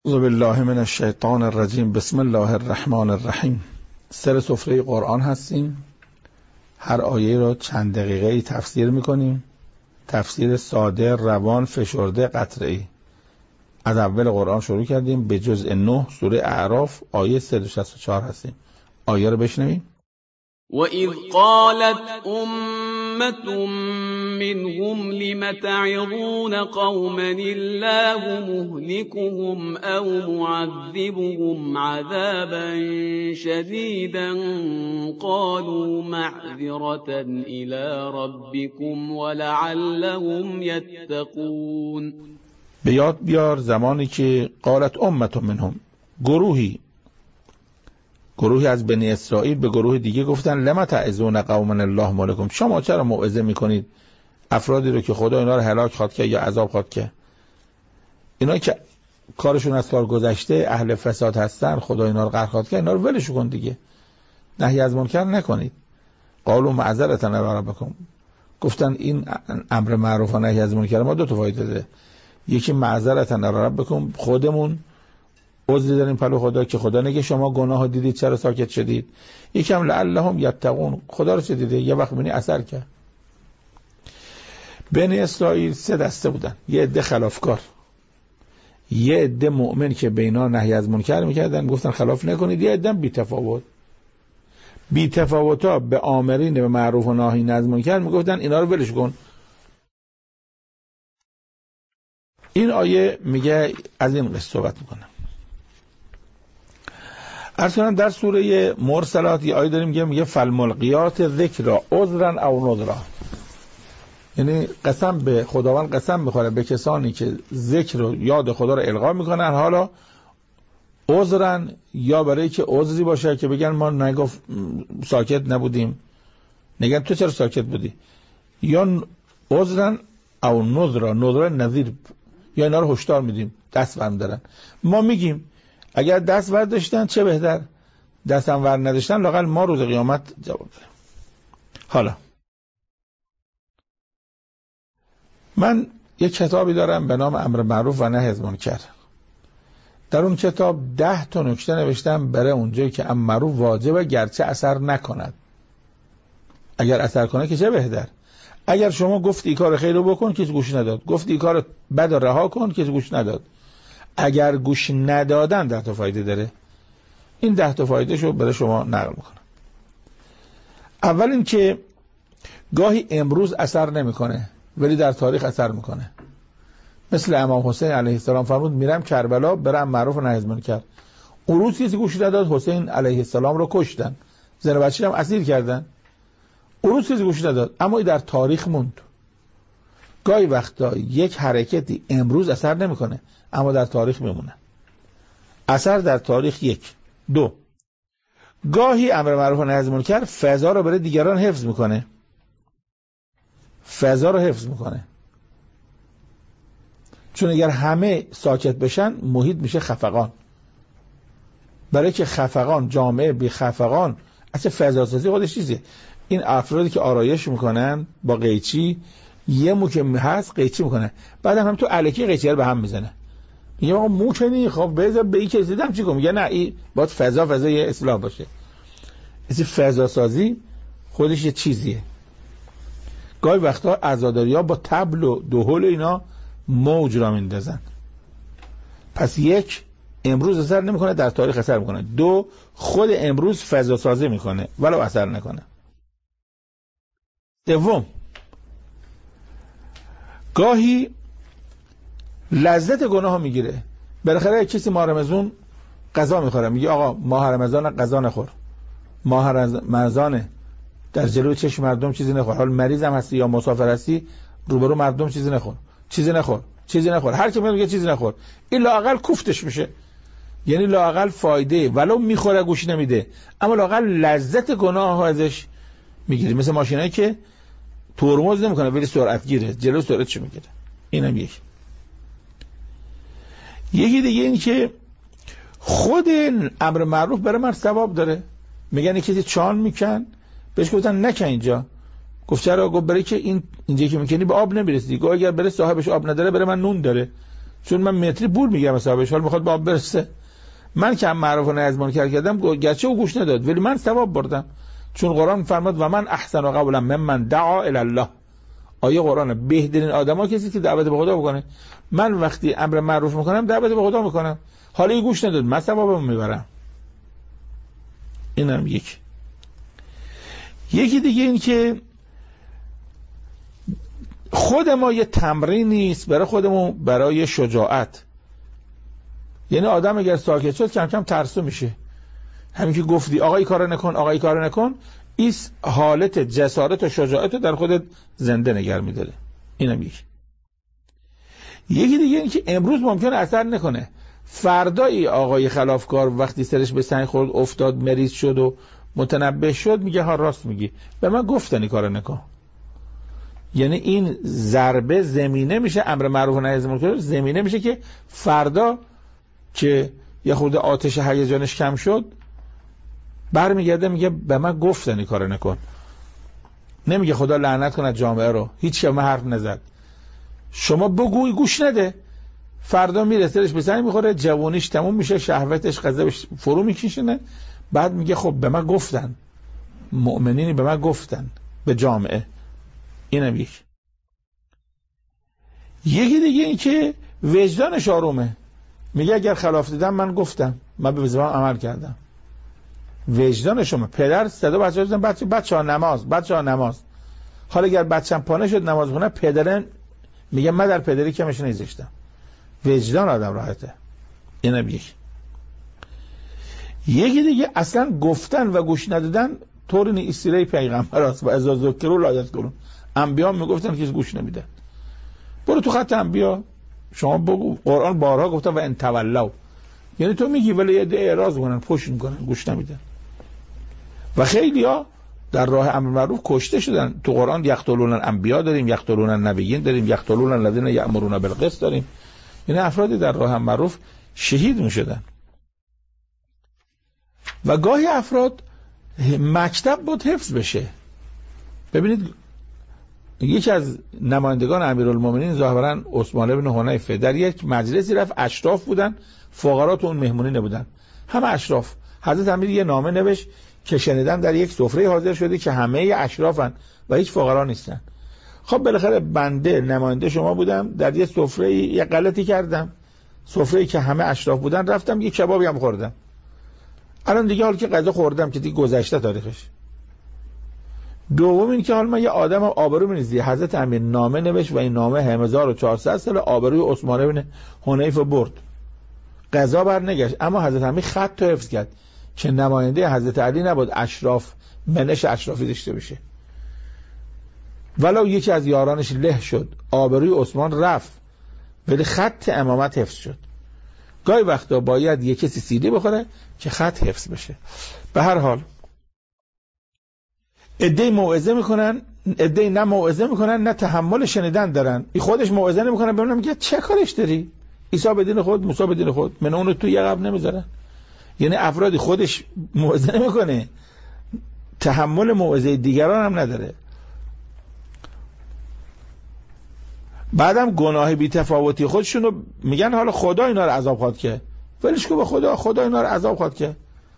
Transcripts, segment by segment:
اعوذ بالله من الشیطان الرجیم. بسم الله الرحمن الرحیم. سر سفره قرآن هستیم. هر آیه را چند دقیقه تفسیر میکنیم. تفسیر ساده، روان، فشرده، قطعی. از اول قرآن شروع کردیم به جزء 9 سوره اعراف آیه 364 هستیم. آیه رو بشنویم. وَإِذْ قَالَتْ أُمَّةٌ مِّنْهُمْ لِمَ تَعِظُونَ قَوْمًا اللَّهُ مُهْلِكُهُمْ أَوْ مُعَذِّبُهُمْ عَذَابًا شَدِيدًا قَالُوا مَعْذِرَةً إِلَى رَبِّكُمْ وَلَعَلَّهُمْ يَتَّقُونَ. به یاد بیار زمانی که قالت امة منهم، گروهی از بنی اسرائیل به گروه دیگه گفتن لما تعظون قوما الله مهلکهم، شما چرا موعظه میکنید افرادی رو که خدا اینا رو هلاک خواد کرد یا عذاب خواد کرد؟ اینا که کارشون از کار گذشته، اهل فساد هستن، خدا اینا رو غرق خواد کرد، اینا رو ولش کن دیگه، نهی از منکر نکنید. قالوا معذرة الی ربکم، گفتن این امر معروف و نهی از منکر ما دو تا فایده داره. یکی معذرة الی ربکم، خودمون عذری داریم پلو خدا که خدا نگه شما گناه دیدید چرا ساکت شدید. یکم لعلهم یتقون، خدا رو چه دیده یه وقت بینی اثر کرد. بنی اسرائیل 3 دسته بودن، یه عده خلافکار، یه عده مؤمن که بینا نهی از منکر میکردن گفتن خلاف نکنید، یه عده بی تفاوتا به آمرین به معروف و ناهی از منکر میگفتن اینا رو ولش کن. این آیه میگه از این قصه صحبت میکنه. عرض کنم در سوره مرسلات یه آیه داریم میگه فالملقیات ذکرا عذرا او نذرا، یعنی قسم به خداوند قسم میخوره به کسانی که ذکر و یاد خدا رو القا میکنن، حالا عذرا یا برای که عذری باشه که بگن ما نگفت ساکت نبودیم، نگن تو چرا ساکت بودی، یا عذرا او نذرا، نذرا نذیر، یا اینا رو هشدار میدیم دست برم دارن. ما میگیم اگر دست ور داشتن چه بهتر، دست هم ور نداشتن لااقل ما روز قیامت جواب داریم. حالا من یک کتابی دارم به نام امر معروف و نهی از منکر. در اون کتاب 10 تا نکته نوشتم برای اونجایی که امر معروف واجبه گرچه اثر نکند. اگر اثر کنه که چه بهتر. اگر شما گفتی کار خیر رو بکن کسی گوش نداد، گفتی کار بد رو رها کن کسی گوش نداد. اگر گوش ندادن 10 تا فایده داره. این 10 تا فایده شو برای شما نقل میکنم. اول این که گاهی امروز اثر نمیکنه ولی در تاریخ اثر میکنه. مثل امام حسین علیه السلام فرمود میرم کربلا برم معروف و نهی از منکر. اون روز کسی گوش نداد، حسین علیه السلام رو کشتن، زن و بچه‌ش هم اسیر کردن. اون روز کسی گوش نداد اما در تاریخ موند. گاهی وقتا یک حرکتی امروز اثر نمیکنه اما در تاریخ میمونه. اثر در تاریخ 1. 2 گاهی امر معروف و نهی از منکر فضا رو برای دیگران حفظ میکنه. چون اگر همه ساکت بشن محیط میشه خفقان. برای که خفقان، جامعه بی خفقان، اصلا فضا سازی خودش چیزیه. این افرادی که آرایش میکنن با قیچی، یه مو که هست قیچی میکنه، بعد هم تو الکی قیچی رو به هم میزنه. میگه آقا مو کنی، خب بذار به این کسی دیدم چیکار، میگه نه این باید فضای اصلاح باشه. این فضا سازی خودش یه چیزیه. گاهی وقتا عزاداری‌ها با طبل و دهل اینا موج را میندازن. پس 1 امروز اثر نمیکنه در تاریخ اثر میکنه. 2 خود امروز فضا سازی میکنه ولو اثر نکنه. 3 گاهی لذت گناه میگیره. بالاخره کسی ماه رمضان غذا میخوره، میگه آقا ماه رمضان غذا نخور، ماه رمضان در جلوی چشم مردم چیزی نخور، حال مریض هم هستی یا مسافر هستی روبرو مردم چیزی نخور، هر کی میگه چیزی نخور، این لااقل کوفتش میشه، یعنی لااقل فایده ولو میخوره گوش نمیده اما لااقل لذت گناه ازش میگیره. مثل ماشینایی که ترمز نمیکنه ولی سرعت گیره، جلو سرعتش میگیره. اینم یکی دیگه این که خود امر معروف برای من ثواب داره. میگن کسی چان میکن، بهش گفتن نکن اینجا، گفت چرا؟ گفت برای که اینجا که میکنی به آب نمیرسی، گفت اگر برای صاحبش آب نداره برای من نون داره، چون من متری پول میگم حسابش، حال میخواد با برسه. من که امر معروف و نهی از منکر کردم، گرچه او گوش نداد ولی من ثواب بردم، چون قرآن فرمود و من احسن قولا ممن دعا الی الله. آیه قرآن، بهترین آدما کسی که دعوت به خدا بکنه. من وقتی امر معروف میکنم دعوت به خدا میکنم، حالا این گوش نداد، من ثوابم میبرم. اینم یکی دیگه این که خود ما یه تمرین نیست برای خودمون برای شجاعت. یعنی آدم اگر ساکت شد کم کم ترسو میشه. همین که گفتی آقا این کارو نکن، آقا این کارو نکن، این حالت جسارت و شجاعت در خودت زنده نگه می‌داره. اینم یکی دیگه این که امروز ممکنه اثر نکنه، فردایی آقای خلافکار وقتی سرش به سنگ خورد، افتاد، مریض شد و متنبه شد، میگه ها راست میگی، به من گفتن این کارو نکن. یعنی این ضربه زمینه میشه، امر معروف و نهی از منکر زمینه میشه که فردا که یه خورده آتش هیجانش کم شد برمیگرده میگه به من گفتن این کارو نکن. نمیگه خدا لعنت کنه جامعه رو، هیچ که من حرف نزد. شما بگوی گوش نده، فردا میره سرش به سنگ میخوره، جوونیش تموم میشه، شهوتش غضبش فرو میکشینه، بعد میگه خب به من گفتن، مؤمنینی به من گفتن، به جامعه. اینم یکی دیگه این که وجدانش آرومه، میگه اگر خلاف دیدم من گفتم، من به وظیفه‌ام عمل کردم. وجدانشون، پدر صدا بچه‌ها زدن بچه‌ها نماز. حالا اگر بچه‌م پانه شد نماز بخونه، پدرن میگه من در پدری کمش نذاشتم. وجدان آدم راحته. اینم یکی دیگه اصلا گفتن و گوش ندادن طور نیستیره پیغمبر است و اذا ذکروا لا یذکرون. انبیا میگفتن که گوش نمیدن. برو تو خط انبیا شما بگو، قرآن بارها گفته و ان تولوا، یعنی تو میگی ولی یه اعراض کنن، پشت میکنن، گوش نمیدن. و خیلیا در راه امر معروف کشته شدن. تو قرآن یقتلون الانبیا داریم، یقتلون النبیین داریم، یقتلون الذین یأمرون بالقسط داریم. یعنی افرادی در راه امر معروف شهید میشدن. و گاهی افراد مکتب بود حفظ بشه. ببینید یکی از نمایندگان امیرالمومنین ظاهرا عثمان بن حنیفه در یک مجلسی رفت، اشراف بودن، فقرا تو اون مهمونی نبودن، همه اشراف. حضرت امیر یه نامه نوشت که شنیدم در یک سفره حاضر شده که همه اشرافن و هیچ فقرا نیستن. خب بالاخره بنده نماینده شما بودم، در یه سفره یه غلطی کردم، سفره‌ای که همه اشراف بودن رفتم یه کبابی هم خوردم. الان دیگه حال که غذا خوردم که دیگه گذشته تاریخش. دوم این که حال من یه آدم آبرو می‌ریزی، حضرت امیر نامه نوشت و این نامه 1400 سال آبروی عثمان بن حنیفه برد، قضا بر نگشت، اما حضرت امیر خط تو حفظ کرد که نماینده حضرت علی نبود اشراف منش اشرافی داشته بشه. ولو یکی از یارانش له شد، آبروی عثمان رفت، ولی خط امامت حفظ شد. گاهی وقتا باید یک کسی سیلی بخوره که خط حفظ بشه. به هر حال عده‌ای موعظه میکنن، عده‌ای نه موعظه میکنن نه تحمل شنیدن دارن. این خودش موعظه نمیکنن، ببینم میگه چه کارش داری؟ عیسی به دین خود، موسی به دین خود، من اون تو یه قبر نمیذارن. یعنی افرادی خودش موعظه نمیکنه، تحمل موعظه دیگران هم نداره. بعدم گناه بی‌تفاوتی خودشونو میگن حالا خدا اینا رو عذاب خواهد کرد. ولش کو، به خدا اینا رو عذاب خواهد کرد.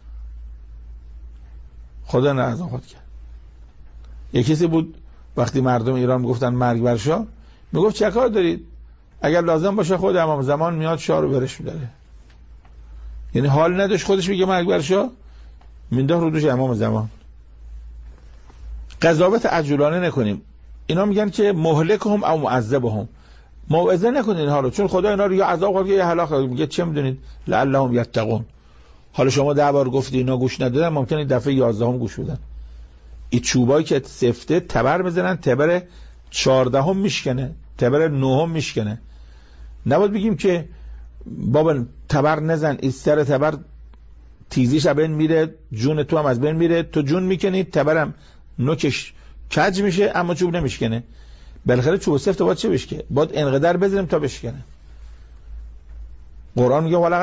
خدا نه عذاب خواهد کرد. یک کسی بود وقتی مردم ایران میگفتن مرگ بر شاه، میگفت چه کار دارید؟ اگر لازم باشه خود امام زمان میاد شاه رو برش میداره. یعنی حال نداشت خودش میگه مرگ بر شاه، مینداخت رو دوش امام زمان. قضاوت عجولانه نکنیم. اینا میگن که مهلکهم او معذبهم، موعظه نکنید اینها رو، چون خدا اینا رو یا عذاب خواهد یا هلاک خواهد. میگه چه میدونید لعلهم یتقون. حالا شما 10 بار گفتی اینا گوش ندادن، ممکنه دفعه 11 گوش بدن. این چوبایی که سفته تبر بزنن، تبر 14 میشکنه، تبر 9 میشکنه. نباید بگیم که بابا تبر نزن، این سر تبر تیزیش از بین میره، جون تو هم از بین میره، تو جون میکنی، تبرم نوکش کج میشه اما چوب نمیشکنه. بالاخره چوب سفت باید چه بشکنه؟ باید انقدر بزنیم تا بشکنه. قرآن میگه ولقد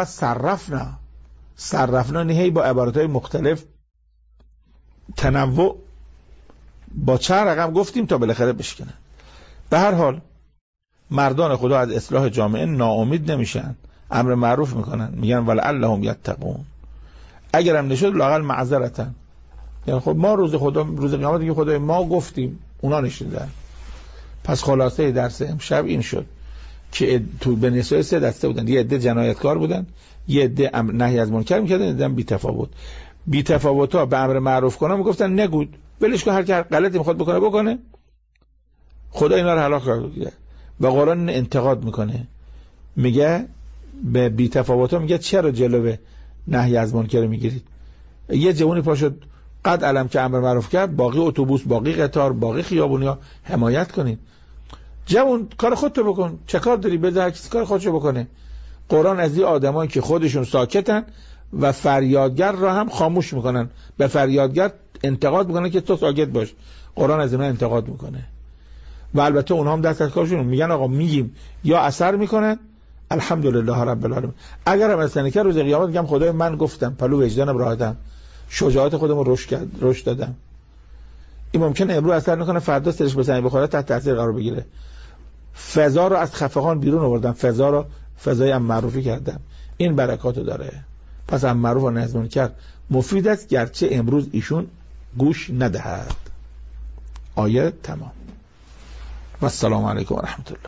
صرفنا نهی با عبارتهای مختلف تنوع با چند رقم گفتیم تا بالاخره بشکنه. به هر حال مردان خدا از اصلاح جامعه ناامید نمیشن، امر معروف میکنن، میگن ولعلهم یتقون. اگرم نشد لااقل معذرتن، یعنی خب ما روز قیامت میگه خدای ما گفتیم، اونا نشیدن. پس خلاصه درس امشب این شد که تو بنی اسرائیل 3 دسته بودن، یه عده جنایتکار بودن، یه عده نهی از منکر میکردن، یه عده بی تفاوتا به امر معروف کنن میگفتن نگود، ولش کن، هر کی غلطی میخواد بکنه. خدا اینا رو هلاک کرد و قرآن انتقاد میکنه، میگه به بی تفاوتا میگه چرا جلوه نهی از منکر میگیرید؟ یه جوونی پاشد قد علم که امر معروف کرد، باقی اتوبوس، باقی قطار، باقی خیابونیا حمایت کنید. جوون کار خودتو بکن، چه کار داری؟ بذار هر کسی کار خودشو بکنه. قرآن از این آدمایی که خودشون ساکتن و فریادگر را هم خاموش میکنن، به فریادگر انتقاد میکنن که تو ساکت باش، قرآن از اینا انتقاد میکنه. و البته اونها هم دست از کارشون، میگن آقا میگیم یا اثر میکنن، الحمدلله رب العالمین. اگر هم اصلا که روز قیامت میگم خدای من گفتم، پلو وجدانم راحتم، شجاعت خودم رو رشد دادم. این ممکنه امروز اثر نکنه، فردا سرش به زمین بخوره، تحت تاثیر قرار بگیره. فضا رو از خفقان بیرون آوردم، فضا رو فضای امر معروفی کردم. این برکاتو داره. پس امر معروف و نهی از منکر مفید است، گرچه امروز ایشون گوش ندهد. آیه تمام. و السلام علیکم و رحمت الله.